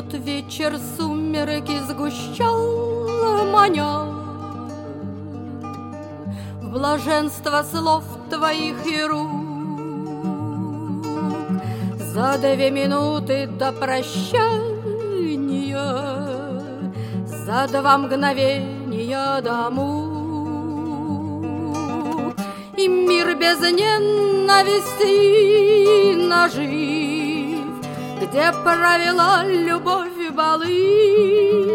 тот вечер сумерки сгущал, маня в блаженство слов твоих и рук. За 2 минуты до прощания, за 2 мгновения до мук, и мир без ненависти нажив, где провела любовь балы,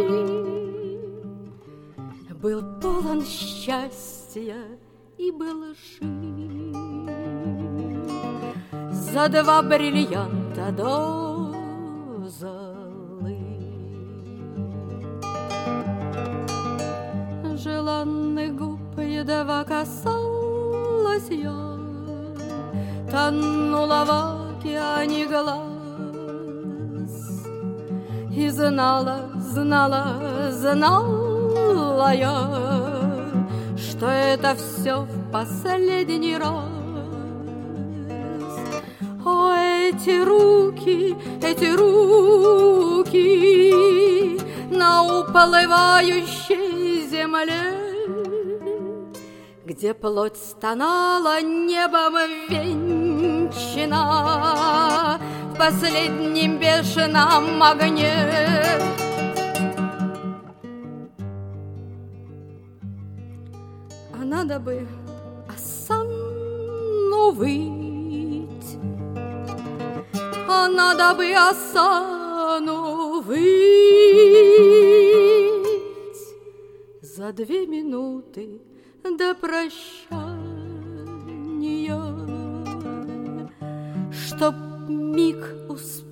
был полон счастья и был жив. За 2 бриллианта до золы желанных губ едва касалась я, тонула в океане глаз, и знала, знала, знала я, что это все в последний раз. О, эти руки на уплывающей земле, где плоть стонала небом венчана в последнем бешеном огне. А надо бы осанну выть, а надо бы осану выть за 2 минуты до прощания, чтоб миг успеть